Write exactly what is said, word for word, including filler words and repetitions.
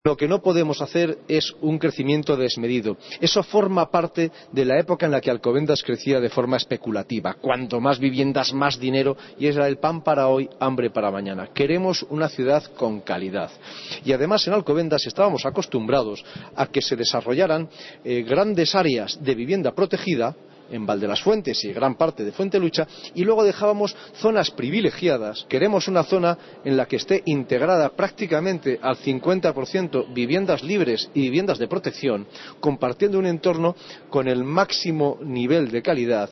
Lo que no podemos hacer es un crecimiento desmedido. Eso forma parte de la época en la que Alcobendas crecía de forma especulativa. Cuanto más viviendas, más dinero, y era el pan para hoy, hambre para mañana. Queremos una ciudad con calidad. Y además en Alcobendas estábamos acostumbrados a que se desarrollaran eh, grandes áreas de vivienda protegida, en Valdelasfuentes y gran parte de Fuentelucha, y luego dejábamos zonas privilegiadas. Queremos una zona en la que esté integrada prácticamente al cincuenta por ciento viviendas libres y viviendas de protección, compartiendo un entorno con el máximo nivel de calidad.